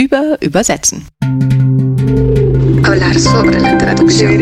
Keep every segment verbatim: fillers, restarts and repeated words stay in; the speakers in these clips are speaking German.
über Übersetzen. Hablar sobre la traducción.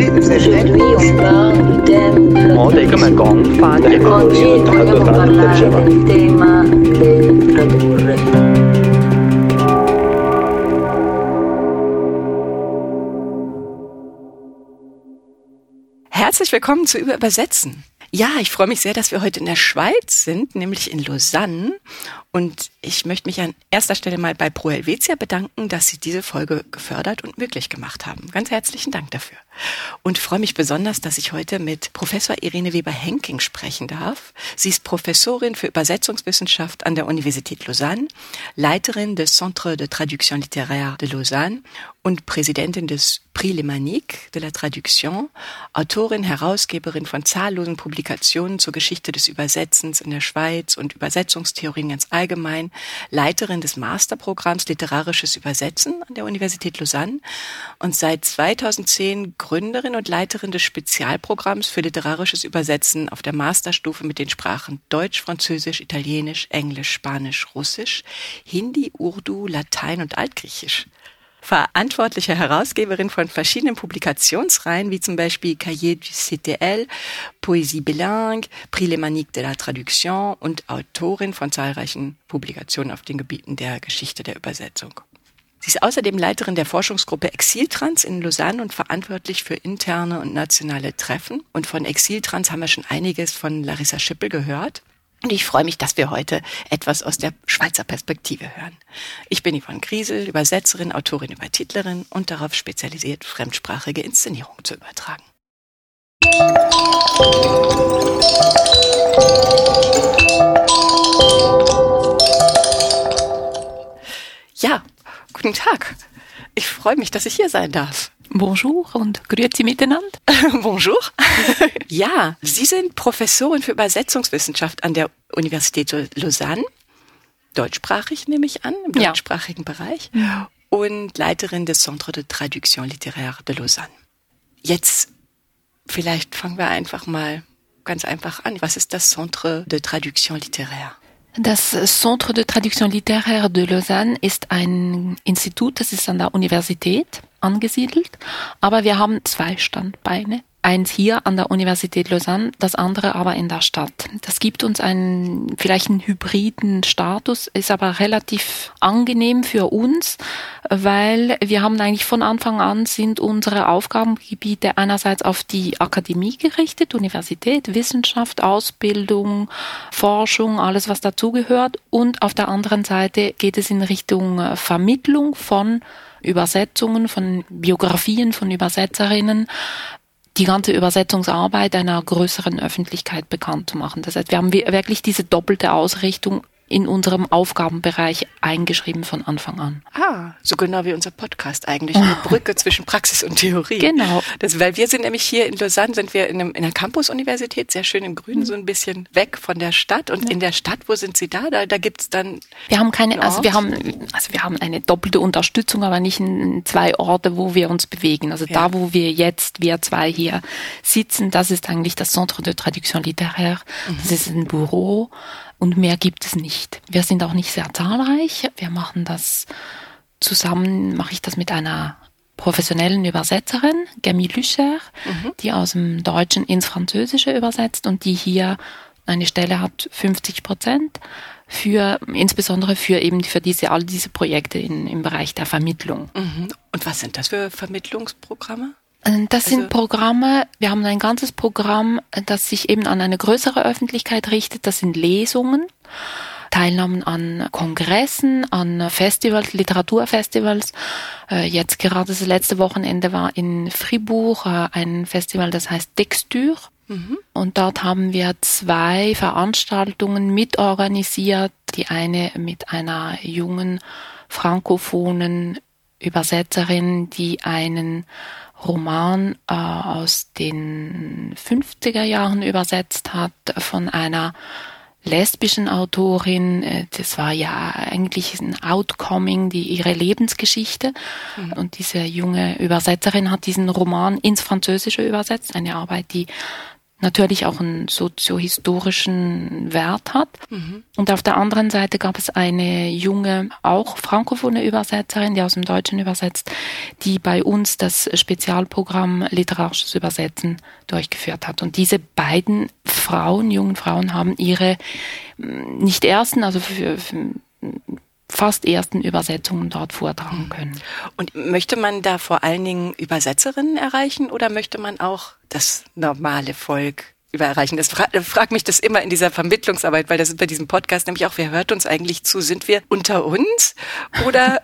Herzlich willkommen zu Über Übersetzen. Ja, ich freue mich sehr, dass wir heute in der Schweiz sind, nämlich in Lausanne. Und ich möchte mich an erster Stelle mal bei Pro Helvetia bedanken, dass sie diese Folge gefördert und möglich gemacht haben. Ganz herzlichen Dank dafür. Und freue mich besonders, dass ich heute mit Professor Irene Weber-Henking sprechen darf. Sie ist Professorin für Übersetzungswissenschaft an der Universität Lausanne, Leiterin des Centre de Traduction Littéraire de Lausanne und Präsidentin des Prix Lémanique de la Traduction, Autorin, Herausgeberin von zahllosen Publikationen zur Geschichte des Übersetzens in der Schweiz und Übersetzungstheorien ganz allgemein, Leiterin des Masterprogramms Literarisches Übersetzen an der Universität Lausanne und seit zweitausendzehn Gründerin und Leiterin des Spezialprogramms für literarisches Übersetzen auf der Masterstufe mit den Sprachen Deutsch, Französisch, Italienisch, Englisch, Spanisch, Russisch, Hindi, Urdu, Latein und Altgriechisch. Verantwortliche Herausgeberin von verschiedenen Publikationsreihen, wie zum Beispiel Cahiers du C T L, Poésie bilingue, Prix Lémanique de la Traduction und Autorin von zahlreichen Publikationen auf den Gebieten der Geschichte der Übersetzung. Sie ist außerdem Leiterin der Forschungsgruppe Exiltrans in Lausanne und verantwortlich für interne und nationale Treffen. Und von Exiltrans haben wir schon einiges von Larissa Schippel gehört. Und ich freue mich, dass wir heute etwas aus der Schweizer Perspektive hören. Ich bin Yvonne Griesel, Übersetzerin, Autorin, Übertitlerin und darauf spezialisiert, fremdsprachige Inszenierungen zu übertragen. Ja, guten Tag. Ich freue mich, dass ich hier sein darf. Bonjour und grüezi miteinander. Bonjour. Ja, Sie sind Professorin für Übersetzungswissenschaft an der Universität Lausanne, deutschsprachig nehme ich an, im ja. deutschsprachigen Bereich, ja. und Leiterin des Centre de Traduction Littéraire de Lausanne. Jetzt, vielleicht fangen wir einfach mal ganz einfach an. Was ist das Centre de Traduction Littéraire? Das Centre de Traduction Littéraire de Lausanne ist ein Institut, das ist an der Universität angesiedelt, aber wir haben zwei Standbeine. Eins hier an der Universität Lausanne, das andere aber in der Stadt. Das gibt uns einen, vielleicht einen hybriden Status, ist aber relativ angenehm für uns, weil wir haben eigentlich von Anfang an sind unsere Aufgabengebiete einerseits auf die Akademie gerichtet, Universität, Wissenschaft, Ausbildung, Forschung, alles was dazugehört, und auf der anderen Seite geht es in Richtung Vermittlung von Übersetzungen, von Biografien von Übersetzerinnen, die ganze Übersetzungsarbeit einer größeren Öffentlichkeit bekannt zu machen. Das heißt, wir haben wirklich diese doppelte Ausrichtung in unserem Aufgabenbereich eingeschrieben von Anfang an. Ah, so genau wie unser Podcast eigentlich, eine Brücke zwischen Praxis und Theorie. Genau. Das, weil wir sind nämlich hier in Lausanne, sind wir in, einem, in einer Campus-Universität, sehr schön im Grünen, so ein bisschen weg von der Stadt. Und ja. in der Stadt, wo sind Sie da? Da, da gibt's dann... Wir haben keine, also wir haben, also wir haben eine doppelte Unterstützung, aber nicht in zwei Orte, wo wir uns bewegen. Also ja. da, wo wir jetzt, wir zwei hier sitzen, das ist eigentlich das Centre de Traduction Littéraire. Mhm. Das ist ein Büro. Und mehr gibt es nicht. Wir sind auch nicht sehr zahlreich. Wir machen das zusammen, mache ich das mit einer professionellen Übersetzerin, Camille Lüscher, mhm. die aus dem Deutschen ins Französische übersetzt und die hier eine Stelle hat, fünfzig Prozent, für, insbesondere für eben für diese, all diese Projekte in, im Bereich der Vermittlung. Mhm. Und was sind das für Vermittlungsprogramme? Das sind also Programme, wir haben ein ganzes Programm, das sich eben an eine größere Öffentlichkeit richtet. Das sind Lesungen, Teilnahmen an Kongressen, an Festivals, Literaturfestivals. Jetzt gerade das letzte Wochenende war in Fribourg ein Festival, das heißt Texture. Mhm. Und dort haben wir zwei Veranstaltungen mitorganisiert. Die eine mit einer jungen frankophonen Übersetzerin, die einen Roman äh, aus den fünfziger Jahren übersetzt hat von einer lesbischen Autorin. Das war ja eigentlich ein Outcoming, die ihre Lebensgeschichte. Mhm. Und diese junge Übersetzerin hat diesen Roman ins Französische übersetzt, eine Arbeit, die natürlich auch einen soziohistorischen Wert hat. Mhm. Und auf der anderen Seite gab es eine junge, auch frankophone Übersetzerin, die aus dem Deutschen übersetzt, die bei uns das Spezialprogramm Literarisches Übersetzen durchgeführt hat. Und diese beiden Frauen, jungen Frauen, haben ihre nicht ersten, also für, für fast ersten Übersetzungen dort vortragen können. Und möchte man da vor allen Dingen Übersetzerinnen erreichen oder möchte man auch das normale Volk erreichen? Das fra- fragt mich das immer in dieser Vermittlungsarbeit, weil das ist bei diesem Podcast nämlich auch, wer hört uns eigentlich zu? Sind wir unter uns? Oder,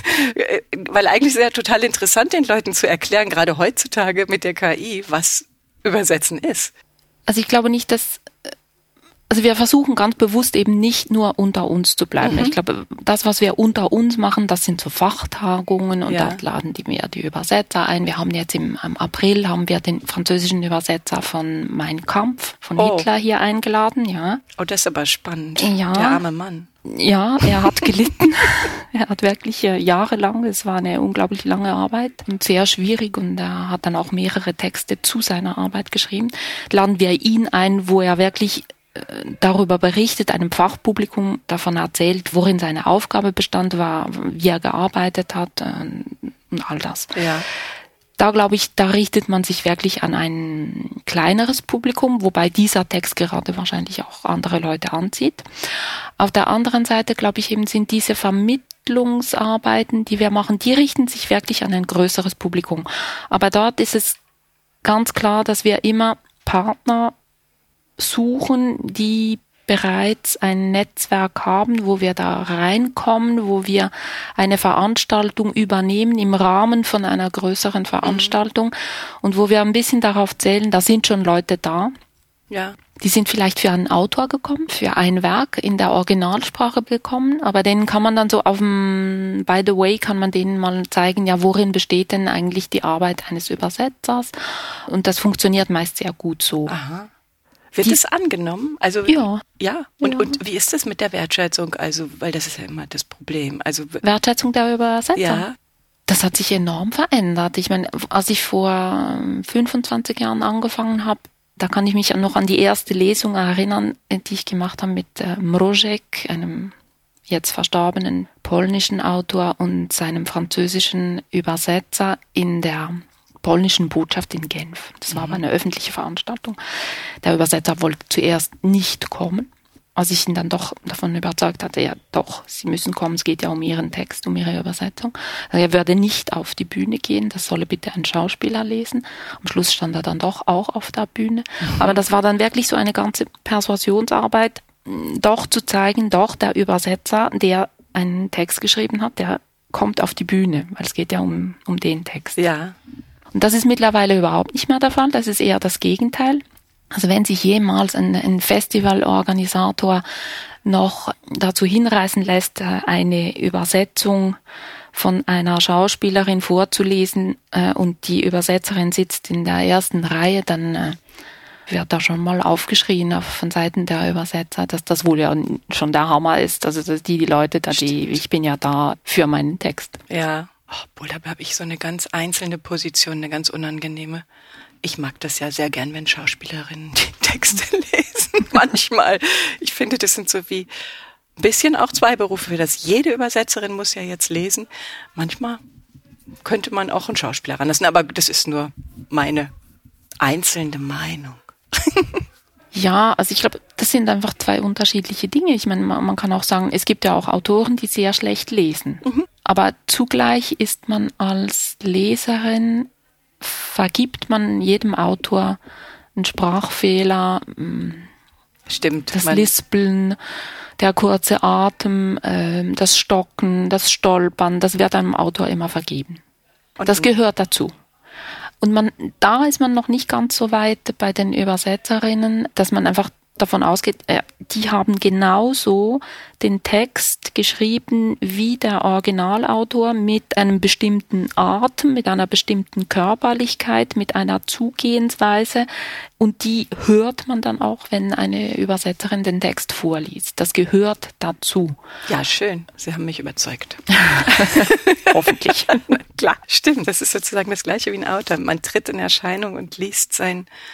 weil eigentlich ist es ja total interessant, den Leuten zu erklären, gerade heutzutage mit der K I, was Übersetzen ist. Also ich glaube nicht, dass Also wir versuchen ganz bewusst eben nicht nur unter uns zu bleiben. Mhm. Ich glaube, das, was wir unter uns machen, das sind so Fachtagungen und ja. dort laden die mir die Übersetzer ein. Wir haben jetzt im, im April haben wir den französischen Übersetzer von Mein Kampf, von oh. Hitler hier eingeladen, ja. Oh, das ist aber spannend. Ja. Der arme Mann. Ja, er hat gelitten. Er hat wirklich äh, jahrelang, es war eine unglaublich lange Arbeit und sehr schwierig und er hat dann auch mehrere Texte zu seiner Arbeit geschrieben. Laden wir ihn ein, wo er wirklich darüber berichtet, einem Fachpublikum davon erzählt, worin seine Aufgabe bestand war, wie er gearbeitet hat und all das. Ja. Da glaube ich, da richtet man sich wirklich an ein kleineres Publikum, wobei dieser Text gerade wahrscheinlich auch andere Leute anzieht. Auf der anderen Seite, glaube ich, eben sind diese Vermittlungsarbeiten, die wir machen, die richten sich wirklich an ein größeres Publikum. Aber dort ist es ganz klar, dass wir immer Partner suchen, die bereits ein Netzwerk haben, wo wir da reinkommen, wo wir eine Veranstaltung übernehmen im Rahmen von einer größeren Veranstaltung mhm. und wo wir ein bisschen darauf zählen, da sind schon Leute da. Ja. Die sind vielleicht für einen Autor gekommen, für ein Werk in der Originalsprache bekommen, aber denen kann man dann so auf dem, by the way, kann man denen mal zeigen, ja, worin besteht denn eigentlich die Arbeit eines Übersetzers? Und das funktioniert meist sehr gut so. Aha. Wird es angenommen? Also ja. Ja. Und, ja. und wie ist das mit der Wertschätzung? Also, weil das ist ja immer das Problem. Also Wertschätzung der Übersetzer? Ja. Das hat sich enorm verändert. Ich meine, als ich vor fünfundzwanzig Jahren angefangen habe, da kann ich mich noch an die erste Lesung erinnern, die ich gemacht habe mit äh, Mrożek, einem jetzt verstorbenen polnischen Autor und seinem französischen Übersetzer in der polnischen Botschaft in Genf. Das war aber eine öffentliche Veranstaltung. Der Übersetzer wollte zuerst nicht kommen, als ich ihn dann doch davon überzeugt hatte, ja doch, Sie müssen kommen, es geht ja um Ihren Text, um Ihre Übersetzung. Also er würde nicht auf die Bühne gehen, das solle bitte ein Schauspieler lesen. Am Schluss stand er dann doch auch auf der Bühne. Mhm. Aber das war dann wirklich so eine ganze Persuasionsarbeit, doch zu zeigen, doch der Übersetzer, der einen Text geschrieben hat, der kommt auf die Bühne, weil es geht ja um, um den Text. Ja. Und das ist mittlerweile überhaupt nicht mehr der Fall, das ist eher das Gegenteil. Also wenn sich jemals ein, ein Festivalorganisator noch dazu hinreißen lässt, eine Übersetzung von einer Schauspielerin vorzulesen äh, und die Übersetzerin sitzt in der ersten Reihe, dann äh, wird da schon mal aufgeschrien auf, von Seiten der Übersetzer, dass das wohl ja schon der Hammer ist. Also dass die, die Leute, da, die, ich bin ja da für meinen Text. Ja. Obwohl, da habe ich so eine ganz einzelne Position, eine ganz unangenehme. Ich mag das ja sehr gern, wenn Schauspielerinnen die Texte lesen. Manchmal. Ich finde, das sind so wie ein bisschen auch zwei Berufe, für das jede Übersetzerin muss ja jetzt lesen. Manchmal könnte man auch einen Schauspieler ranlassen, aber das ist nur meine einzelne Meinung. Ja, also ich glaube, das sind einfach zwei unterschiedliche Dinge. Ich meine, man, man kann auch sagen, es gibt ja auch Autoren, die sehr schlecht lesen. Mhm. Aber zugleich ist man als Leserin, vergibt man jedem Autor einen Sprachfehler, Stimmt. das Lispeln, der kurze Atem, das Stocken, das Stolpern, das wird einem Autor immer vergeben. Und das gehört dazu. Und man, da ist man noch nicht ganz so weit bei den Übersetzerinnen, dass man einfach davon ausgeht, äh, die haben genauso den Text geschrieben wie der Originalautor mit einem bestimmten Atem, mit einer bestimmten Körperlichkeit, mit einer Zugehensweise und die hört man dann auch, wenn eine Übersetzerin den Text vorliest. Das gehört dazu. Ja, schön. Sie haben mich überzeugt. Hoffentlich. Klar, stimmt. Das ist sozusagen das Gleiche wie ein Autor. Man tritt in Erscheinung und liest sein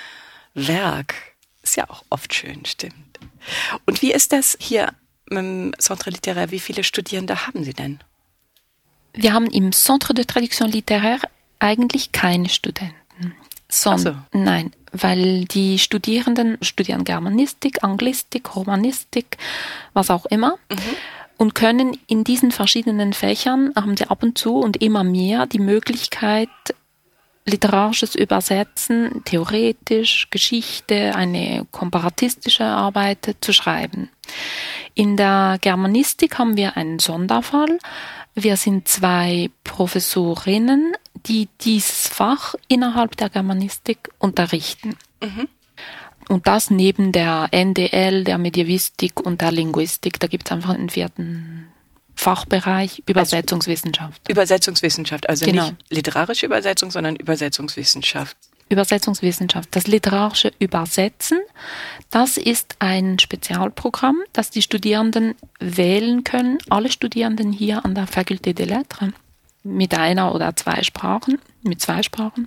Werk. Ist ja auch oft schön, stimmt. Und wie ist das hier im Centre Littéraire? Wie viele Studierende haben Sie denn? Wir haben im Centre de Traduction Littéraire eigentlich keine Studenten. Son- Ach so. Nein, weil die Studierenden studieren Germanistik, Anglistik, Romanistik, was auch immer. Mhm. Und können in diesen verschiedenen Fächern, haben sie ab und zu und immer mehr die Möglichkeit, literarisches Übersetzen, theoretisch, Geschichte, eine komparatistische Arbeit zu schreiben. In der Germanistik haben wir einen Sonderfall. Wir sind zwei Professorinnen, die dieses Fach innerhalb der Germanistik unterrichten. Mhm. Und das neben der N D L, der Medievistik und der Linguistik. Da gibt es einfach einen vierten Fachbereich, Übersetzungswissenschaft. Also Übersetzungswissenschaft, also genau. Nicht literarische Übersetzung, sondern Übersetzungswissenschaft. Übersetzungswissenschaft. Das literarische Übersetzen, das ist ein Spezialprogramm, das die Studierenden wählen können, alle Studierenden hier an der Faculté des Lettres, mit einer oder zwei Sprachen, mit zwei Sprachen,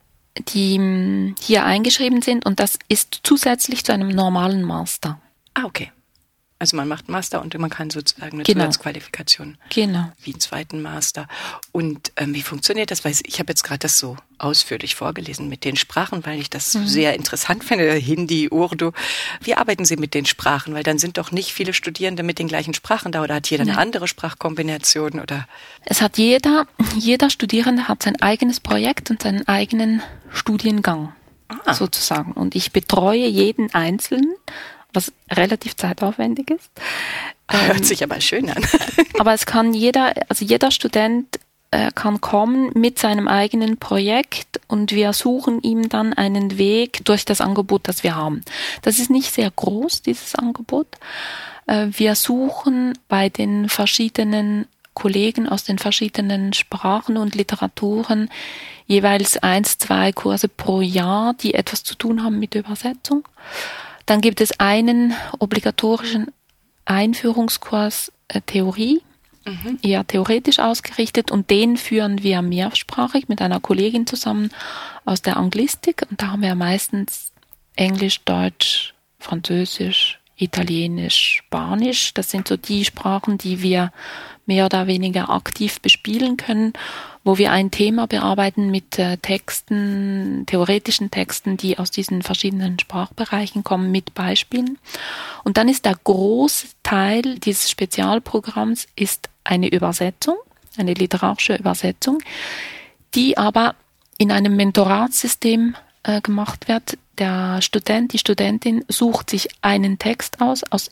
die hier eingeschrieben sind, und das ist zusätzlich zu einem normalen Master. Ah, okay. Also man macht Master und man kann sozusagen eine Genau. Zusatzqualifikation Genau. wie einen zweiten Master. Und ähm, wie funktioniert das? Weil ich habe jetzt gerade das so ausführlich vorgelesen mit den Sprachen, weil ich das mhm. sehr interessant finde, Hindi, Urdu. Wie arbeiten Sie mit den Sprachen? Weil dann sind doch nicht viele Studierende mit den gleichen Sprachen da, oder hat jeder eine Nein. andere Sprachkombination? Oder? Es hat jeder, jeder Studierende hat sein eigenes Projekt und seinen eigenen Studiengang ah. sozusagen. Und ich betreue jeden Einzelnen, was relativ zeitaufwendig ist. Hört ähm, sich aber schön an. aber es kann jeder, also jeder Student äh, kann kommen mit seinem eigenen Projekt, und wir suchen ihm dann einen Weg durch das Angebot, das wir haben. Das ist nicht sehr groß, dieses Angebot. Äh, wir suchen bei den verschiedenen Kollegen aus den verschiedenen Sprachen und Literaturen jeweils eins, zwei Kurse pro Jahr, die etwas zu tun haben mit Übersetzung. Dann gibt es einen obligatorischen Einführungskurs äh, Theorie, mhm. eher theoretisch ausgerichtet, und den führen wir mehrsprachig mit einer Kollegin zusammen aus der Anglistik, und da haben wir meistens Englisch, Deutsch, Französisch, Italienisch, Spanisch. Das sind so die Sprachen, die wir mehr oder weniger aktiv bespielen können, wo wir ein Thema bearbeiten mit äh, Texten, theoretischen Texten, die aus diesen verschiedenen Sprachbereichen kommen, mit Beispielen. Und dann ist der große Teil dieses Spezialprogramms ist eine Übersetzung, eine literarische Übersetzung, die aber in einem Mentoratssystem äh, gemacht wird. Der Student, die Studentin sucht sich einen Text aus, aus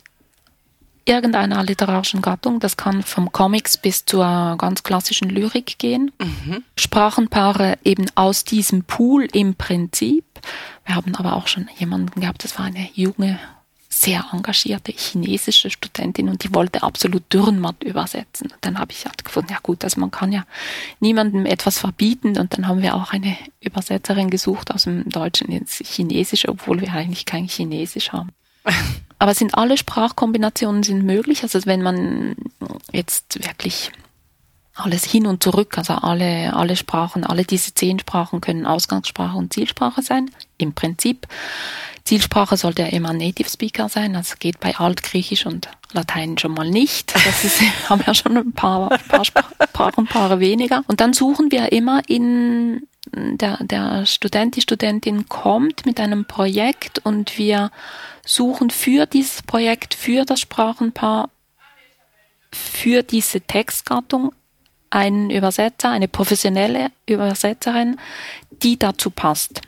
irgendeiner literarischen Gattung. Das kann vom Comics bis zur ganz klassischen Lyrik gehen. Mhm. Sprachenpaare eben aus diesem Pool im Prinzip. Wir haben aber auch schon jemanden gehabt, das war eine junge, sehr engagierte chinesische Studentin, und die wollte absolut Dürrenmatt übersetzen. Dann habe ich halt gefunden, ja gut, also man kann ja niemandem etwas verbieten, und dann haben wir auch eine Übersetzerin gesucht aus dem Deutschen ins Chinesische, obwohl wir eigentlich kein Chinesisch haben. Aber sind alle Sprachkombinationen sind möglich, also wenn man jetzt wirklich alles hin und zurück, also alle, alle Sprachen, alle diese zehn Sprachen können Ausgangssprache und Zielsprache sein, im Prinzip. Zielsprache sollte ja immer Native Speaker sein, also geht bei Altgriechisch und Latein schon mal nicht. Das ist, haben ja schon ein paar, paar Sprachenpaare weniger. Und dann suchen wir immer in, der, der Student, die Studentin kommt mit einem Projekt, und wir suchen für dieses Projekt, für das Sprachenpaar, für diese Textgattung einen Übersetzer, eine professionelle Übersetzerin, die dazu passt.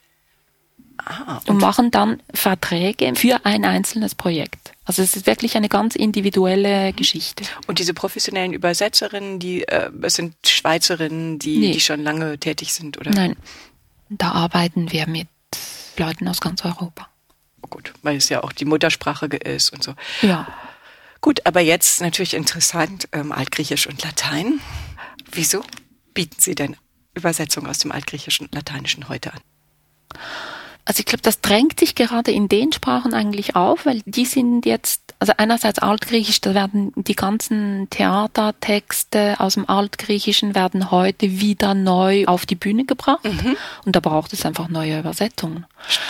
Ah, und, und machen dann Verträge für ein einzelnes Projekt. Also es ist wirklich eine ganz individuelle Geschichte. Und diese professionellen Übersetzerinnen, die äh, es sind Schweizerinnen, die, nee. die schon lange tätig sind, oder? Nein, da arbeiten wir mit Leuten aus ganz Europa. Oh gut, weil es ja auch die Muttersprache ist und so. Ja. Gut, aber jetzt natürlich interessant, ähm, Altgriechisch und Latein. Wieso bieten Sie denn Übersetzung aus dem Altgriechischen und Lateinischen heute an? Also ich glaube, das drängt sich gerade in den Sprachen eigentlich auf, weil die sind jetzt, also einerseits Altgriechisch, da werden die ganzen Theatertexte aus dem Altgriechischen werden heute wieder neu auf die Bühne gebracht. Mhm. Und da braucht es einfach neue Übersetzungen.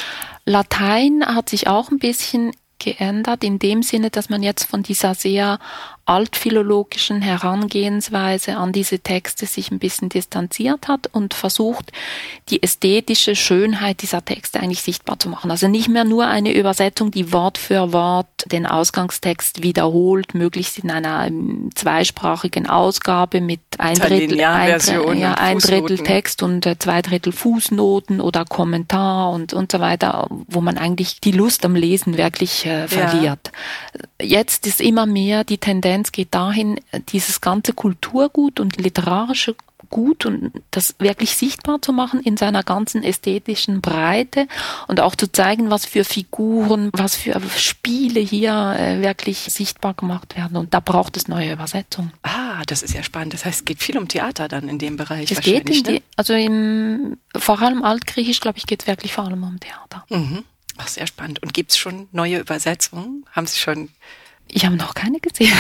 Latein hat sich auch ein bisschen geändert, in dem Sinne, dass man jetzt von dieser sehr altphilologischen Herangehensweise an diese Texte sich ein bisschen distanziert hat und versucht, die ästhetische Schönheit dieser Texte eigentlich sichtbar zu machen. Also nicht mehr nur eine Übersetzung, die Wort für Wort den Ausgangstext wiederholt, möglichst in einer zweisprachigen Ausgabe mit ein Drittel, ein, ja, ein Drittel Text und zwei Drittel Fußnoten oder Kommentar und, und so weiter, wo man eigentlich die Lust am Lesen wirklich äh, verliert. Ja. Jetzt ist immer mehr die Tendenz geht dahin, dieses ganze Kulturgut und literarische Gut und das wirklich sichtbar zu machen in seiner ganzen ästhetischen Breite und auch zu zeigen, was für Figuren, was für Spiele hier äh, wirklich sichtbar gemacht werden. Und da braucht es neue Übersetzungen. Ah, das ist ja spannend. Das heißt, es geht viel um Theater dann in dem Bereich. Es geht in die, ne? Also im, vor allem Altgriechisch, glaube ich, geht es wirklich vor allem um Theater. Mhm. Ach, sehr spannend. Und gibt es schon neue Übersetzungen? Haben Sie schon... Ich habe noch keine gesehen.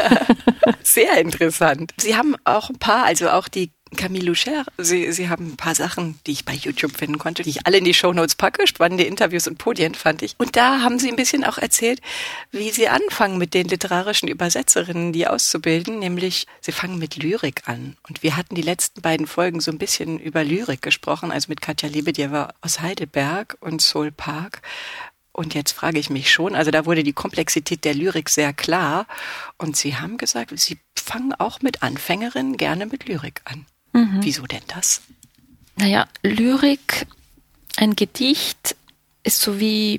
Sehr interessant. Sie haben auch ein paar, also auch die Camille Loucher, Sie, Sie haben ein paar Sachen, die ich bei YouTube finden konnte, die ich alle in die Shownotes packe, spannende Interviews und Podien fand ich. Und da haben Sie ein bisschen auch erzählt, wie Sie anfangen mit den literarischen Übersetzerinnen, die auszubilden, nämlich Sie fangen mit Lyrik an. Und wir hatten die letzten beiden Folgen so ein bisschen über Lyrik gesprochen, also mit Katja Lebedjewa aus Heidelberg und Sol Park. Und jetzt frage ich mich schon, also da wurde die Komplexität der Lyrik sehr klar. Und Sie haben gesagt, Sie fangen auch mit Anfängerinnen gerne mit Lyrik an. Mhm. Wieso denn das? Naja, Lyrik, ein Gedicht ist so wie,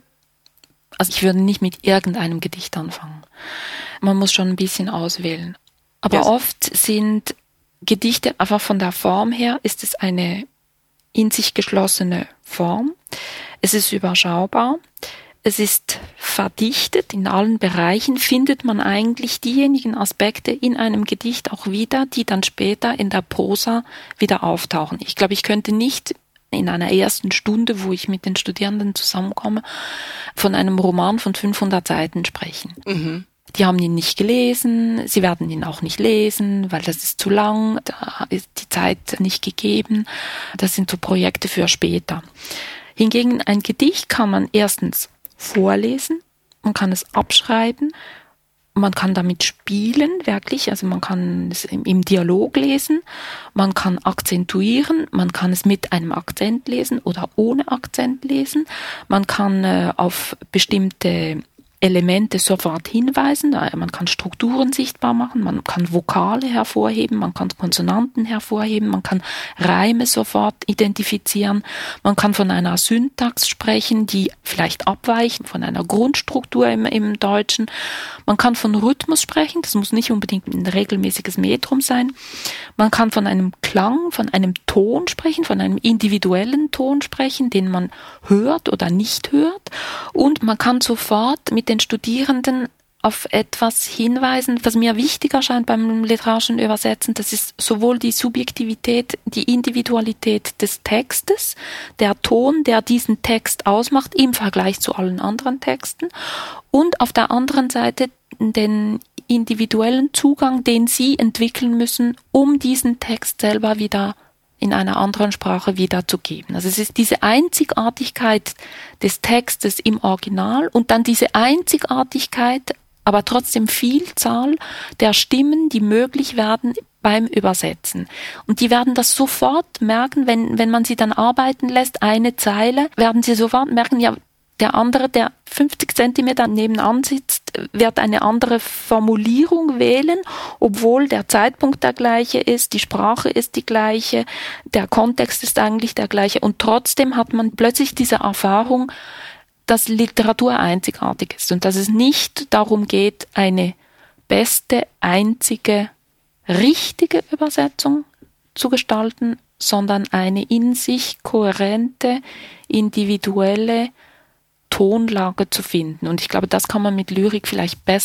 also ich würde nicht mit irgendeinem Gedicht anfangen. Man muss schon ein bisschen auswählen. Aber yes. Oft sind Gedichte, einfach von der Form her, ist es eine in sich geschlossene Form. Es ist überschaubar, es ist verdichtet, in allen Bereichen findet man eigentlich diejenigen Aspekte in einem Gedicht auch wieder, die dann später in der Prosa wieder auftauchen. Ich glaube, ich könnte nicht in einer ersten Stunde, wo ich mit den Studierenden zusammenkomme, von einem Roman von fünfhundert Seiten sprechen. Mhm. Die haben ihn nicht gelesen, sie werden ihn auch nicht lesen, weil das ist zu lang, da ist die Zeit nicht gegeben. Das sind so Projekte für später. Hingegen ein Gedicht kann man erstens vorlesen, man kann es abschreiben, man kann damit spielen, wirklich, also man kann es im, im Dialog lesen, man kann akzentuieren, man kann es mit einem Akzent lesen oder ohne Akzent lesen, man kann äh, auf bestimmte Elemente sofort hinweisen, man kann Strukturen sichtbar machen, man kann Vokale hervorheben, man kann Konsonanten hervorheben, man kann Reime sofort identifizieren, man kann von einer Syntax sprechen, die vielleicht abweicht von einer Grundstruktur im, im Deutschen, man kann von Rhythmus sprechen, das muss nicht unbedingt ein regelmäßiges Metrum sein, man kann von einem Klang, von einem Ton sprechen, von einem individuellen Ton sprechen, den man hört oder nicht hört und man kann sofort mit den Studierenden auf etwas hinweisen, was mir wichtig erscheint beim literarischen Übersetzen. Das ist sowohl die Subjektivität, die Individualität des Textes, der Ton, der diesen Text ausmacht im Vergleich zu allen anderen Texten und auf der anderen Seite den individuellen Zugang, den Sie entwickeln müssen, um diesen Text selber wieder in einer anderen Sprache wiederzugeben. Also es ist diese Einzigartigkeit des Textes im Original und dann diese Einzigartigkeit, aber trotzdem Vielzahl der Stimmen, die möglich werden beim Übersetzen. Und die werden das sofort merken, wenn, wenn man sie dann arbeiten lässt, eine Zeile, werden sie sofort merken, ja, der andere, der fünfzig Zentimeter nebenan sitzt, wird eine andere Formulierung wählen, obwohl der Zeitpunkt der gleiche ist, die Sprache ist die gleiche, der Kontext ist eigentlich der gleiche. Und trotzdem hat man plötzlich diese Erfahrung, dass Literatur einzigartig ist und dass es nicht darum geht, eine beste, einzige, richtige Übersetzung zu gestalten, sondern eine in sich kohärente, individuelle Tonlage zu finden. Und ich glaube, das kann man mit Lyrik vielleicht besser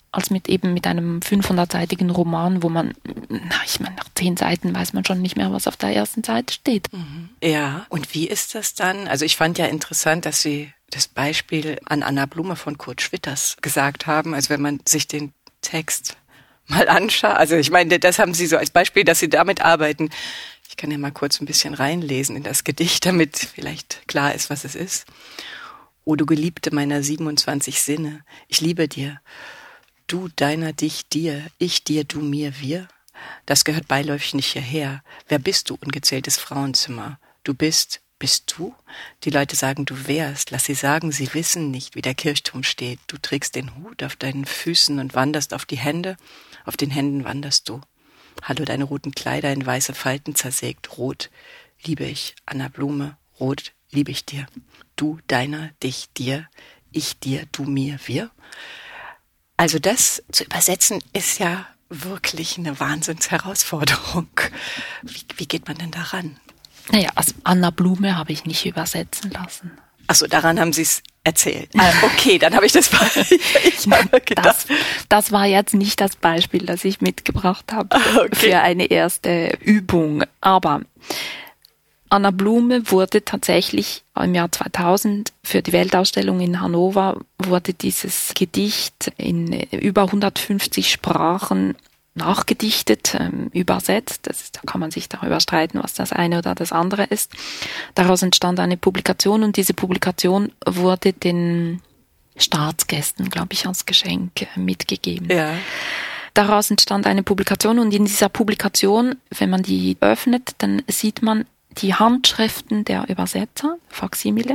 als mit eben mit einem fünfhundertseitigen Roman, wo man, na, ich meine, nach zehn Seiten weiß man schon nicht mehr, was auf der ersten Seite steht. Mhm. Ja, und wie ist das dann? Also ich fand ja interessant, dass Sie das Beispiel an Anna Blume von Kurt Schwitters gesagt haben. Also wenn man sich den Text mal anschaut, also ich meine, das haben Sie so als Beispiel, dass Sie damit arbeiten. Ich kann ja mal kurz ein bisschen reinlesen in das Gedicht, damit vielleicht klar ist, was es ist. O du Geliebte meiner siebenundzwanzig Sinne, ich liebe dir. Du, deiner, dich, dir, ich, dir, du, mir, wir. Das gehört beiläufig nicht hierher. Wer bist du, ungezähltes Frauenzimmer? Du bist, bist du? Die Leute sagen, du wärst. Lass sie sagen, sie wissen nicht, wie der Kirchturm steht. Du trägst den Hut auf deinen Füßen und wanderst auf die Hände. Auf den Händen wanderst du. Hallo, deine roten Kleider in weiße Falten zersägt. Rot liebe ich, Anna Blume. Rot liebe ich dir. Du, deiner, dich, dir, ich, dir, du, mir, wir. Also das zu übersetzen ist ja wirklich eine Wahnsinnsherausforderung. Wie, wie geht man denn daran? Naja, also Anna Blume habe ich nicht übersetzen lassen. Ach so, daran haben Sie es erzählt. Ah, okay, dann habe ich das falsch. Ich habe gedacht. Das, das war jetzt nicht das Beispiel, das ich mitgebracht habe okay. für eine erste Übung. Aber Anna Blume wurde tatsächlich im Jahr zweitausend für die Weltausstellung in Hannover, wurde dieses Gedicht in über hundertfünfzig Sprachen nachgedichtet, ähm, übersetzt. Das ist, da kann man sich darüber streiten, was das eine oder das andere ist. Daraus entstand eine Publikation und diese Publikation wurde den Staatsgästen, glaube ich, als Geschenk mitgegeben. Ja. Daraus entstand eine Publikation und in dieser Publikation, wenn man die öffnet, dann sieht man die Handschriften der Übersetzer, Faksimile.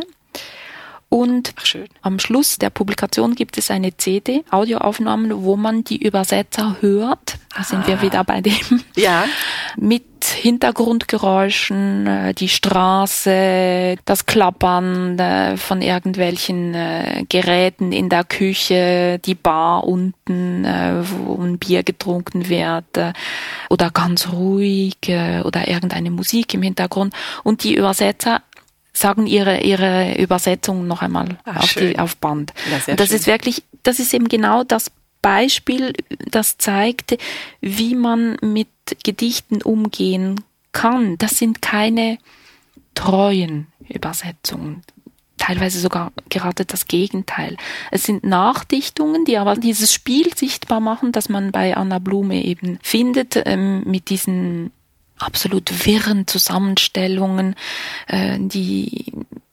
Und Ach, schön. Am Schluss der Publikation gibt es eine C D, Audioaufnahmen, wo man die Übersetzer hört. Da ah. sind wir wieder bei dem. Ja. Mit Hintergrundgeräuschen, die Straße, das Klappern von irgendwelchen Geräten in der Küche, die Bar unten, wo ein Bier getrunken wird, oder ganz ruhig, oder irgendeine Musik im Hintergrund. Und die Übersetzer sagen ihre ihre Übersetzung noch einmal Ach, auf die auf Band. Ja, und das schön. ist wirklich, das ist eben genau das Beispiel, das zeigt, wie man mit Gedichten umgehen kann. Das sind keine treuen Übersetzungen. Teilweise sogar gerade das Gegenteil. Es sind Nachdichtungen, die aber dieses Spiel sichtbar machen, das man bei Anna Blume eben findet, ähm, mit diesen absolut wirren Zusammenstellungen, äh, die,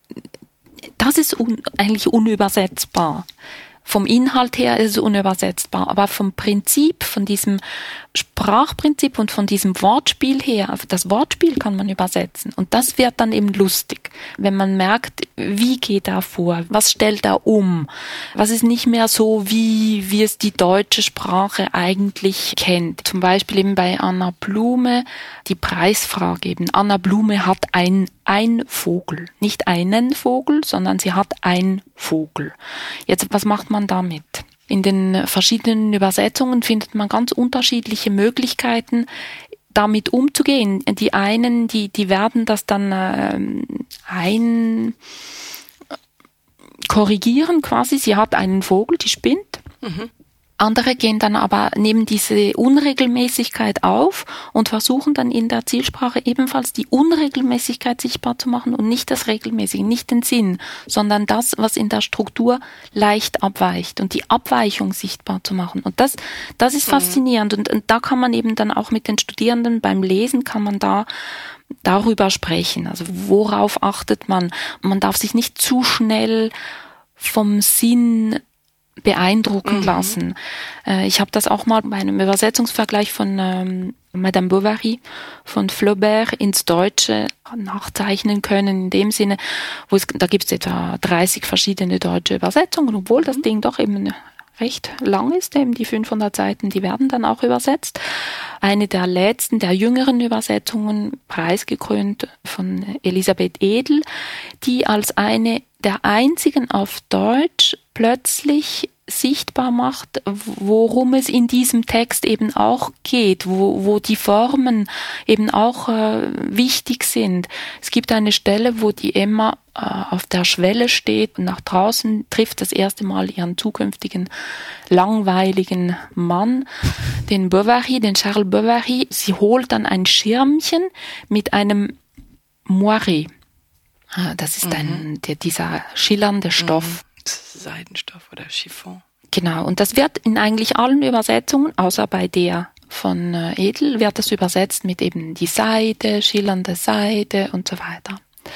das ist un, eigentlich unübersetzbar. Vom Inhalt her ist es unübersetzbar, aber vom Prinzip, von diesem Sprachprinzip und von diesem Wortspiel her, das Wortspiel kann man übersetzen und das wird dann eben lustig, wenn man merkt, wie geht er vor, was stellt er um, was ist nicht mehr so, wie, wie es die deutsche Sprache eigentlich kennt. Zum Beispiel eben bei Anna Blume die Preisfrage eben. Anna Blume hat ein ein Vogel, nicht einen Vogel, sondern sie hat ein Vogel. Jetzt, was macht man damit? In den verschiedenen Übersetzungen findet man ganz unterschiedliche Möglichkeiten, damit umzugehen. Die einen, die, die werden das dann äh, ein korrigieren quasi. Sie hat einen Vogel, die spinnt. Mhm. Andere gehen dann aber, nehmen diese Unregelmäßigkeit auf und versuchen dann in der Zielsprache ebenfalls die Unregelmäßigkeit sichtbar zu machen und nicht das Regelmäßige, nicht den Sinn, sondern das, was in der Struktur leicht abweicht und die Abweichung sichtbar zu machen. Und das, das ist mhm. faszinierend und, und da kann man eben dann auch mit den Studierenden beim Lesen kann man da darüber sprechen. Also worauf achtet man? Man darf sich nicht zu schnell vom Sinn beeindrucken mhm. lassen. Äh, ich habe das auch mal bei einem Übersetzungsvergleich von ähm, Madame Bovary von Flaubert ins Deutsche nachzeichnen können, in dem Sinne, wo es, da gibt es etwa dreißig verschiedene deutsche Übersetzungen, obwohl mhm. das Ding doch eben recht lang ist, eben die fünfhundert Seiten, die werden dann auch übersetzt. Eine der letzten, der jüngeren Übersetzungen, preisgekrönt von Elisabeth Edel, die als eine der einzigen auf Deutsch plötzlich sichtbar macht, worum es in diesem Text eben auch geht, wo, wo die Formen eben auch äh, wichtig sind. Es gibt eine Stelle, wo die Emma äh, auf der Schwelle steht und nach draußen trifft das erste Mal ihren zukünftigen langweiligen Mann, den Bovary, den Charles Bovary. Sie holt dann ein Schirmchen mit einem Moiré. Das ist ein, der, dieser schillernde Stoff. Mhm. Seidenstoff oder Chiffon. Genau, und das wird in eigentlich allen Übersetzungen, außer bei der von Edel, wird das übersetzt mit eben die Seide, schillernde Seide und so weiter.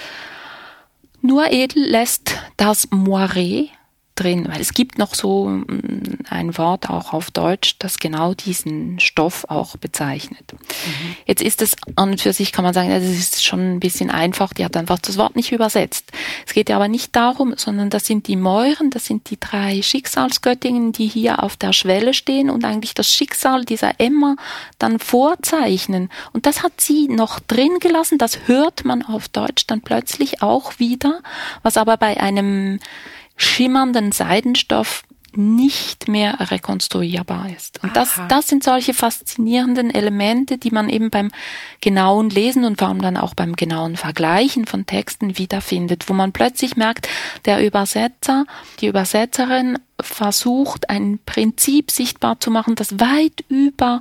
Nur Edel lässt das Moiré drin, weil es gibt noch so ein Wort auch auf Deutsch, das genau diesen Stoff auch bezeichnet. Mhm. Jetzt ist es an und für sich, kann man sagen, das ist schon ein bisschen einfach, die hat einfach das Wort nicht übersetzt. Es geht ja aber nicht darum, sondern das sind die Mäuren, das sind die drei Schicksalsgöttinnen, die hier auf der Schwelle stehen und eigentlich das Schicksal dieser Emma dann vorzeichnen. Und das hat sie noch drin gelassen, das hört man auf Deutsch dann plötzlich auch wieder, was aber bei einem schimmernden Seidenstoff nicht mehr rekonstruierbar ist. Und das, das sind solche faszinierenden Elemente, die man eben beim genauen Lesen und vor allem dann auch beim genauen Vergleichen von Texten wiederfindet, wo man plötzlich merkt, der Übersetzer, die Übersetzerin versucht, ein Prinzip sichtbar zu machen, das weit über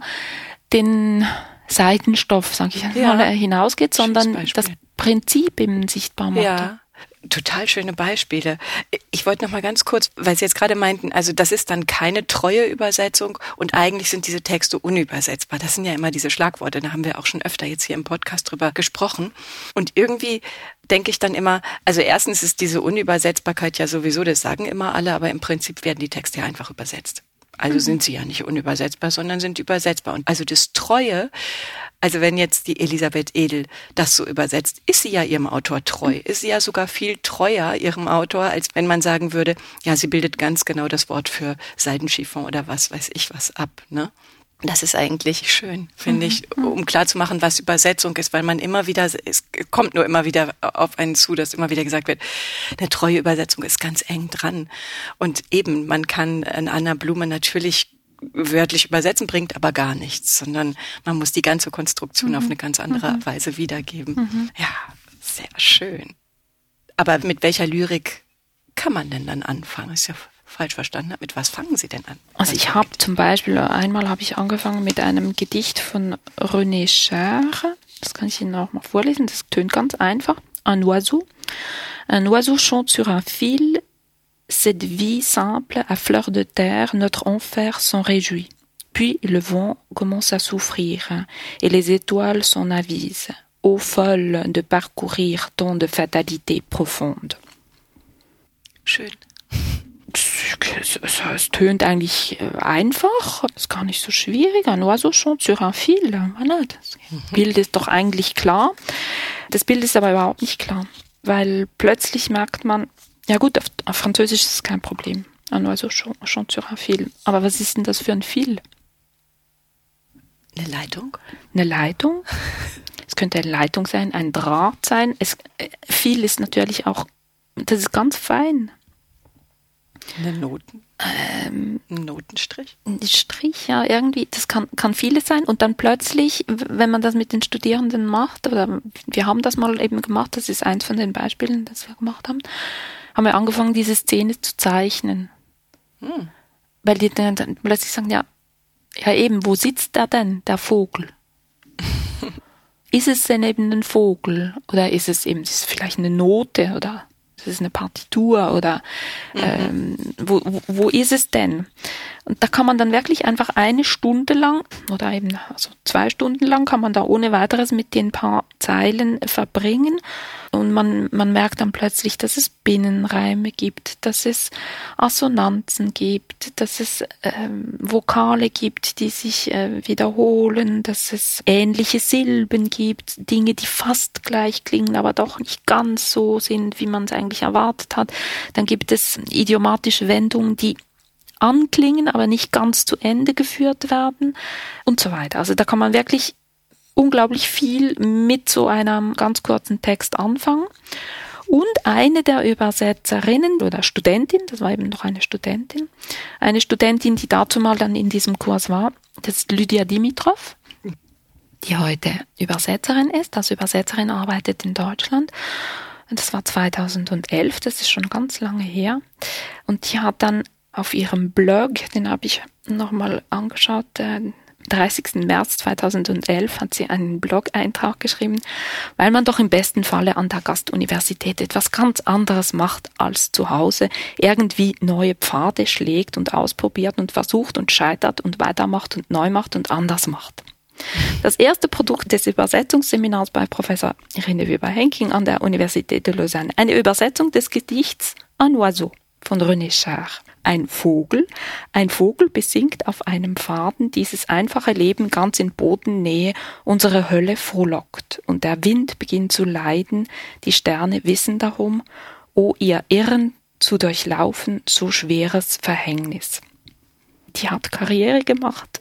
den Seidenstoff, sage ich ja. mal, hinausgeht, sondern das Prinzip eben sichtbar macht. Ja. Total schöne Beispiele. Ich wollte noch mal ganz kurz, weil Sie jetzt gerade meinten, also das ist dann keine treue Übersetzung und eigentlich sind diese Texte unübersetzbar. Das sind ja immer diese Schlagworte, da haben wir auch schon öfter jetzt hier im Podcast drüber gesprochen. Und irgendwie denke ich dann immer, also erstens ist diese Unübersetzbarkeit ja sowieso, das sagen immer alle, aber im Prinzip werden die Texte ja einfach übersetzt. Also sind sie ja nicht unübersetzbar, sondern sind übersetzbar. Und also das Treue, also wenn jetzt die Elisabeth Edel das so übersetzt, ist sie ja ihrem Autor treu. Ist sie ja sogar viel treuer ihrem Autor, als wenn man sagen würde, ja, sie bildet ganz genau das Wort für Seidenchiffon oder was weiß ich was ab, ne? Das ist eigentlich schön, finde ich, um klarzumachen, was Übersetzung ist, weil man immer wieder, es kommt nur immer wieder auf einen zu, dass immer wieder gesagt wird, eine treue Übersetzung ist ganz eng dran. Und eben, man kann an Anna Blume natürlich wörtlich übersetzen, bringt aber gar nichts, sondern man muss die ganze Konstruktion mhm. auf eine ganz andere mhm. Weise wiedergeben. Mhm. Ja, sehr schön. Aber mit welcher Lyrik kann man denn dann anfangen? Ist ja falsch verstanden habe. Mit was fangen Sie denn an? Also ich habe zum Beispiel, einmal habe ich angefangen mit einem Gedicht von René Char. Das kann ich Ihnen auch mal vorlesen. Das tönt ganz einfach. Un oiseau. Un oiseau chante sur un fil. Cette vie simple, à fleur de terre, notre enfer s'en réjouit. Puis le vent commence à souffrir et les étoiles s'en avisent. Ô folle de parcourir tant de fatalité profonde. Schön. Es, es, es tönt eigentlich einfach, ist gar nicht so schwierig. Un oiseau chante sur un fil. Voilà, das mhm. Bild ist doch eigentlich klar. Das Bild ist aber überhaupt nicht klar, weil plötzlich merkt man, ja gut, auf, auf Französisch ist es kein Problem. Un oiseau chante sur un fil. Aber was ist denn das für ein Fil? Eine Leitung? Eine Leitung? Es könnte eine Leitung sein, ein Draht sein. Es, Fil ist natürlich auch, das ist ganz fein. Eine Noten? Ähm, ein Notenstrich? Ein Strich, ja, irgendwie. Das kann, kann vieles sein. Und dann plötzlich, wenn man das mit den Studierenden macht, oder wir haben das mal eben gemacht, das ist eins von den Beispielen, das wir gemacht haben, haben wir angefangen, diese Szene zu zeichnen. Hm. Weil die dann, dann plötzlich sagen, ja, ja eben, wo sitzt der denn, der Vogel? Ist es denn eben ein Vogel? Oder ist es eben, ist es vielleicht eine Note, oder das ist eine Partitur oder mhm. ähm, wo, wo, wo ist es denn? Und da kann man dann wirklich einfach eine Stunde lang oder eben also zwei Stunden lang kann man da ohne weiteres mit den paar Zeilen verbringen und man, man merkt dann plötzlich, dass es Binnenreime gibt, dass es Assonanzen gibt, dass es ähm, Vokale gibt, die sich äh, wiederholen, dass es ähnliche Silben gibt, Dinge, die fast gleich klingen, aber doch nicht ganz so sind, wie man es eigentlich erwartet hat. Dann gibt es idiomatische Wendungen, die anklingen, aber nicht ganz zu Ende geführt werden und so weiter. Also da kann man wirklich unglaublich viel mit so einem ganz kurzen Text anfangen. Und eine der Übersetzerinnen oder Studentin, das war eben noch eine Studentin, eine Studentin, die dazu mal dann in diesem Kurs war, das ist Lydia Dimitrov, die heute Übersetzerin ist. Als Übersetzerin arbeitet in Deutschland. Das war zweitausendelf, das ist schon ganz lange her. Und die hat dann auf ihrem Blog, den habe ich nochmal angeschaut, äh, dreißigsten März zweitausendelf hat sie einen Blog-Eintrag geschrieben, weil man doch im besten Falle an der Gastuniversität etwas ganz anderes macht als zu Hause, irgendwie neue Pfade schlägt und ausprobiert und versucht und scheitert und weitermacht und neu macht und anders macht. Das erste Produkt des Übersetzungsseminars bei Professor Irene Weber-Henking an der Universität de Lausanne, eine Übersetzung des Gedichts Un oiseau von René Char. Ein Vogel, ein Vogel besingt auf einem Faden dieses einfache Leben ganz in Bodennähe, unsere Hölle frohlockt. Und der Wind beginnt zu leiden, die Sterne wissen darum, o ihr Irren zu durchlaufen, so schweres Verhängnis. Die hat Karriere gemacht.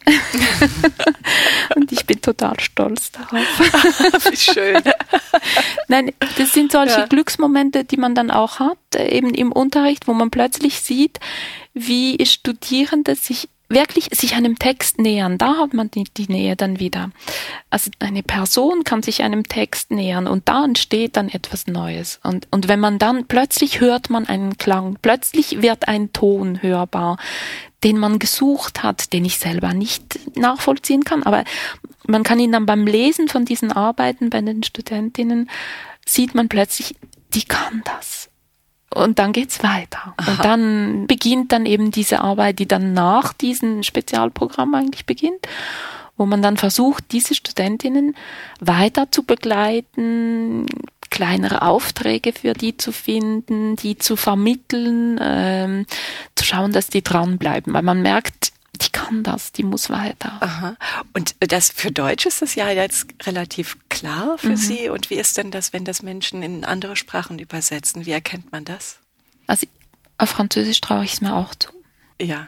Und ich bin total stolz darauf. Wie schön. Nein, das sind solche ja. Glücksmomente, die man dann auch hat, eben im Unterricht, wo man plötzlich sieht, wie Studierende sich wirklich sich einem Text nähern. Da hat man die, die Nähe dann wieder. Also eine Person kann sich einem Text nähern und da entsteht dann etwas Neues. Und, und wenn man dann, plötzlich hört man einen Klang, plötzlich wird ein Ton hörbar, den man gesucht hat, den ich selber nicht nachvollziehen kann, aber man kann ihn dann beim Lesen von diesen Arbeiten bei den Studentinnen, sieht man plötzlich, die kann das. Und dann geht's weiter. Aha. Und dann beginnt dann eben diese Arbeit, die dann nach diesem Spezialprogramm eigentlich beginnt, wo man dann versucht, diese Studentinnen weiter zu begleiten, kleinere Aufträge für die zu finden, die zu vermitteln, ähm, zu schauen, dass die dranbleiben, weil man merkt, die kann das, die muss weiter. Aha. Und das für Deutsch ist das ja jetzt relativ klar für mhm. Sie. Und wie ist denn das, wenn das Menschen in andere Sprachen übersetzen? Wie erkennt man das? Also auf Französisch traue ich es mir auch zu. Ja.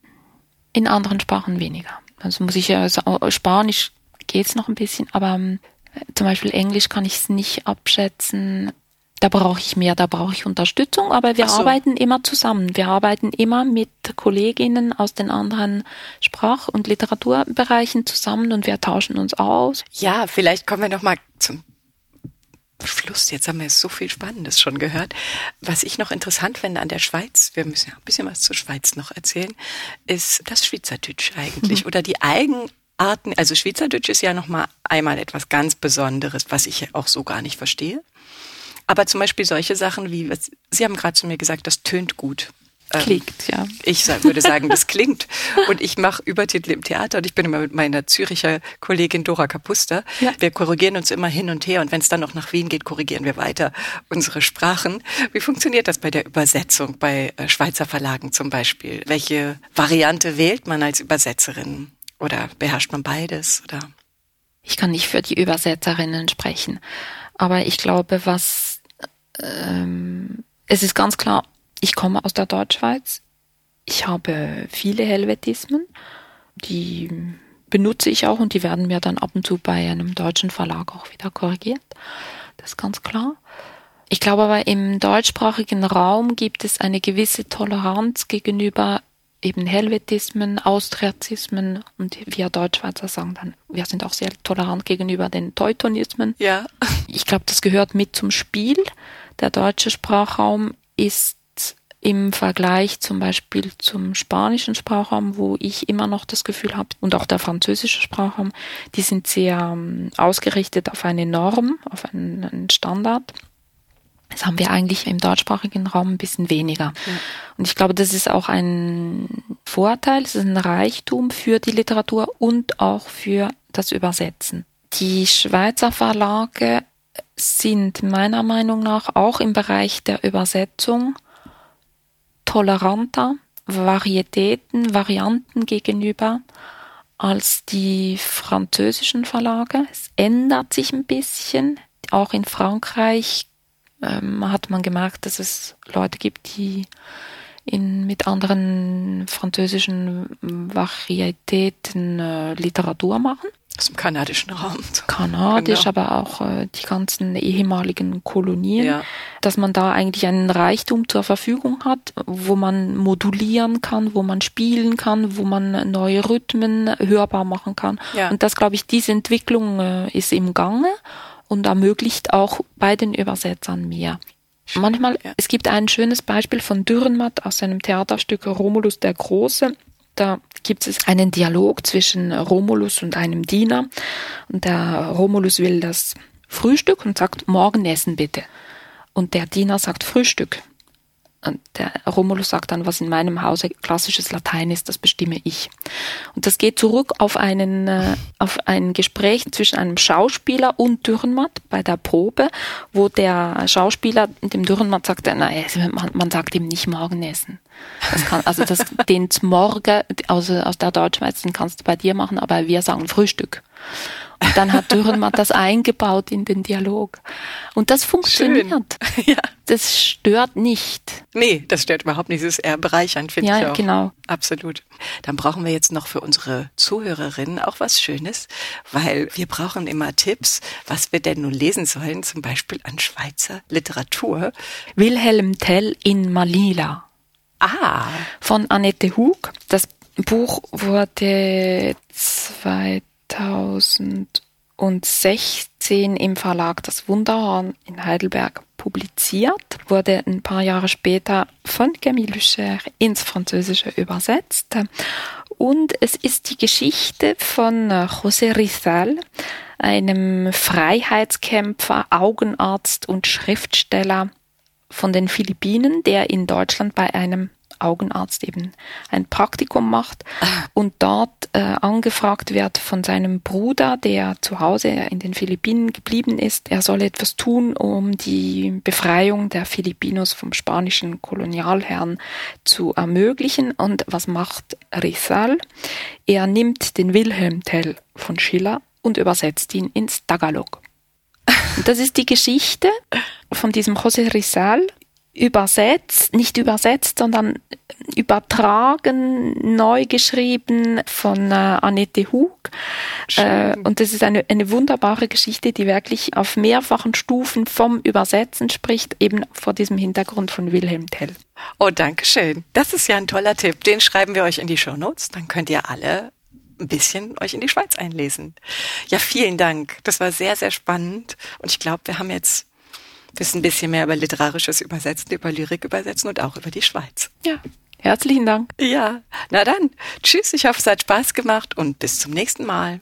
In anderen Sprachen weniger. Also muss ich ja sagen, Spanisch geht's noch ein bisschen, aber zum Beispiel Englisch kann ich es nicht abschätzen. Da brauche ich mehr, da brauche ich Unterstützung, aber wir so. arbeiten immer zusammen. Wir arbeiten immer mit Kolleginnen aus den anderen Sprach- und Literaturbereichen zusammen und wir tauschen uns aus. Ja, vielleicht kommen wir noch mal zum Schluss. Jetzt haben wir so viel Spannendes schon gehört. Was ich noch interessant finde an der Schweiz, wir müssen ja ein bisschen was zur Schweiz noch erzählen, ist das Schweizerdeutsch eigentlich mhm. oder die Eigenarten. Also Schweizerdeutsch ist ja noch mal einmal etwas ganz Besonderes, was ich auch so gar nicht verstehe. Aber zum Beispiel solche Sachen wie, was, Sie haben gerade zu mir gesagt, das tönt gut. Klingt, ähm, ja. Ich würde sagen, das klingt. Und ich mache Übertitel im Theater und ich bin immer mit meiner Züricher Kollegin Dora Kapuster. Ja. Wir korrigieren uns immer hin und her und wenn es dann noch nach Wien geht, korrigieren wir weiter unsere Sprachen. Wie funktioniert das bei der Übersetzung, bei Schweizer Verlagen zum Beispiel? Welche Variante wählt man als Übersetzerin? Oder beherrscht man beides? Oder? Ich kann nicht für die Übersetzerinnen sprechen. Aber ich glaube, was ähm, es ist ganz klar, ich komme aus der Deutschschweiz. Ich habe viele Helvetismen, die benutze ich auch und die werden mir dann ab und zu bei einem deutschen Verlag auch wieder korrigiert. Das ist ganz klar. Ich glaube aber, im deutschsprachigen Raum gibt es eine gewisse Toleranz gegenüber eben Helvetismen, Austriazismen und wir Deutschschweizer sagen dann, wir sind auch sehr tolerant gegenüber den Teutonismen. Ja. Ich glaube, das gehört mit zum Spiel. Der deutsche Sprachraum ist im Vergleich zum Beispiel zum spanischen Sprachraum, wo ich immer noch das Gefühl habe, und auch der französische Sprachraum, die sind sehr um, ausgerichtet auf eine Norm, auf einen, einen Standard. Das haben wir eigentlich im deutschsprachigen Raum ein bisschen weniger. Ja. Und ich glaube, das ist auch ein Vorteil, es ist ein Reichtum für die Literatur und auch für das Übersetzen. Die Schweizer Verlage sind meiner Meinung nach auch im Bereich der Übersetzung toleranter, Varietäten, Varianten gegenüber als die französischen Verlage. Es ändert sich ein bisschen. Auch in Frankreich ähm, hat man gemerkt, dass es Leute gibt, die in, mit anderen französischen Varietäten äh, Literatur machen. Aus dem kanadischen Raum. Kanadisch, genau. Aber auch äh, die ganzen ehemaligen Kolonien, ja. Dass man da eigentlich einen Reichtum zur Verfügung hat, wo man modulieren kann, wo man spielen kann, wo man neue Rhythmen hörbar machen kann. Ja. Und das, glaube ich, diese Entwicklung äh, ist im Gange und ermöglicht auch bei den Übersetzern mehr. Manchmal, ja. Es gibt ein schönes Beispiel von Dürrenmatt aus seinem Theaterstück Romulus der Große. Da gibt es einen Dialog zwischen Romulus und einem Diener. Und der Romulus will das Frühstück und sagt, morgen essen bitte. Und der Diener sagt Frühstück. Und der Romulus sagt dann, was in meinem Hause klassisches Latein ist, das bestimme ich. Und das geht zurück auf einen, äh, auf ein Gespräch zwischen einem Schauspieler und Dürrenmatt bei der Probe, wo der Schauspieler dem Dürrenmatt sagt, nein, man, man sagt ihm nicht morgen essen. Das kann, also das, den Morgen aus, aus der Deutschschweiz, den kannst du bei dir machen, aber wir sagen Frühstück. Und dann hat Dürrenmatt das eingebaut in den Dialog. Und das funktioniert. Ja. Das stört nicht. Nee, das stört überhaupt nicht. Das ist eher bereichernd, finde ja, ich auch. Ja, genau. Absolut. Dann brauchen wir jetzt noch für unsere Zuhörerinnen auch was Schönes, weil wir brauchen immer Tipps, was wir denn nun lesen sollen, zum Beispiel an Schweizer Literatur. Wilhelm Tell in Manila. Ah. Von Annette Hug. Das Buch wurde zweitausendsechzehn im Verlag Das Wunderhorn in Heidelberg publiziert, wurde ein paar Jahre später von Camille Lucher ins Französische übersetzt. Und es ist die Geschichte von José Rizal, einem Freiheitskämpfer, Augenarzt und Schriftsteller von den Philippinen, der in Deutschland bei einem Augenarzt eben ein Praktikum macht und dort äh, angefragt wird von seinem Bruder, der zu Hause in den Philippinen geblieben ist. Er soll etwas tun, um die Befreiung der Filipinos vom spanischen Kolonialherrn zu ermöglichen. Und was macht Rizal? Er nimmt den Wilhelm Tell von Schiller und übersetzt ihn ins Tagalog. Und das ist die Geschichte von diesem José Rizal, übersetzt, nicht übersetzt, sondern übertragen, neu geschrieben von äh, Annette Hug. Äh, und das ist eine, eine wunderbare Geschichte, die wirklich auf mehrfachen Stufen vom Übersetzen spricht, eben vor diesem Hintergrund von Wilhelm Tell. Oh, danke schön. Das ist ja ein toller Tipp. Den schreiben wir euch in die Shownotes. Dann könnt ihr alle ein bisschen euch in die Schweiz einlesen. Ja, vielen Dank. Das war sehr, sehr spannend. Und ich glaube, wir haben jetzt wissen ein bisschen mehr über literarisches Übersetzen, über Lyrik übersetzen und auch über die Schweiz. Ja, herzlichen Dank. Ja, na dann, tschüss, ich hoffe, es hat Spaß gemacht und bis zum nächsten Mal.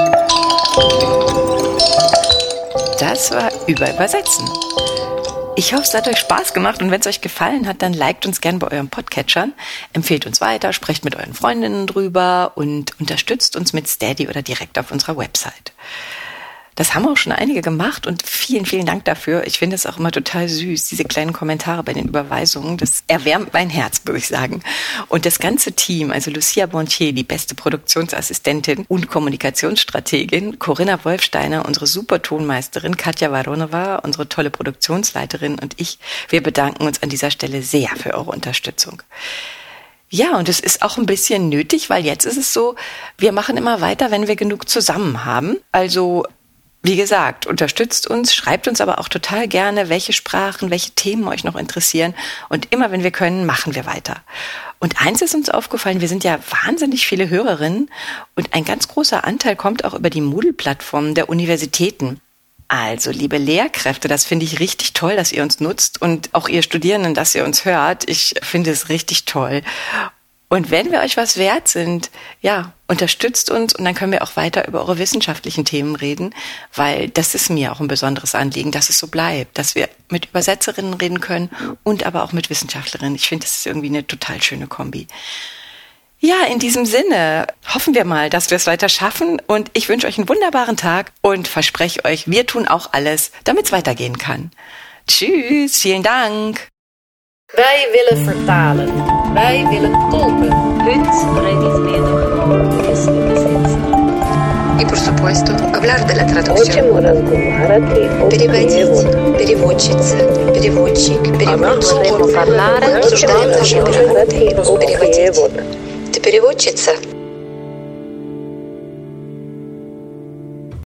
Das war Über Übersetzen. Ich hoffe, es hat euch Spaß gemacht und wenn es euch gefallen hat, dann liked uns gern bei euren Podcatchern, empfehlt uns weiter, sprecht mit euren Freundinnen drüber und unterstützt uns mit Steady oder direkt auf unserer Website. Das haben auch schon einige gemacht und vielen, vielen Dank dafür. Ich finde es auch immer total süß, diese kleinen Kommentare bei den Überweisungen. Das erwärmt mein Herz, würde ich sagen. Und das ganze Team, also Lucia Bontier, die beste Produktionsassistentin und Kommunikationsstrategin, Corinna Wolfsteiner, unsere super Tonmeisterin, Katja Varonova, unsere tolle Produktionsleiterin und ich, wir bedanken uns an dieser Stelle sehr für eure Unterstützung. Ja, und es ist auch ein bisschen nötig, weil jetzt ist es so, wir machen immer weiter, wenn wir genug zusammen haben. Also wie gesagt, unterstützt uns, schreibt uns aber auch total gerne, welche Sprachen, welche Themen euch noch interessieren. Und immer, wenn wir können, machen wir weiter. Und eins ist uns aufgefallen, wir sind ja wahnsinnig viele Hörerinnen und ein ganz großer Anteil kommt auch über die Moodle-Plattformen der Universitäten. Also, liebe Lehrkräfte, das finde ich richtig toll, dass ihr uns nutzt und auch ihr Studierenden, dass ihr uns hört. Ich finde es richtig toll. Und wenn wir euch was wert sind, ja, unterstützt uns und dann können wir auch weiter über eure wissenschaftlichen Themen reden, weil das ist mir auch ein besonderes Anliegen, dass es so bleibt, dass wir mit Übersetzerinnen reden können und aber auch mit Wissenschaftlerinnen. Ich finde, das ist irgendwie eine total schöne Kombi. Ja, in diesem Sinne hoffen wir mal, dass wir es weiter schaffen und ich wünsche euch einen wunderbaren Tag und verspreche euch, wir tun auch alles, damit es weitergehen kann. Tschüss, vielen Dank. Wij willen vertalen. Wij willen tolken. Heute redizmedo es übersetzen. И, por supuesto, hablar de la traducción. Переводить, переводчица, переводчик, переводчики. Обсуждаем наши грамоты. Переводить. Ты переводчица?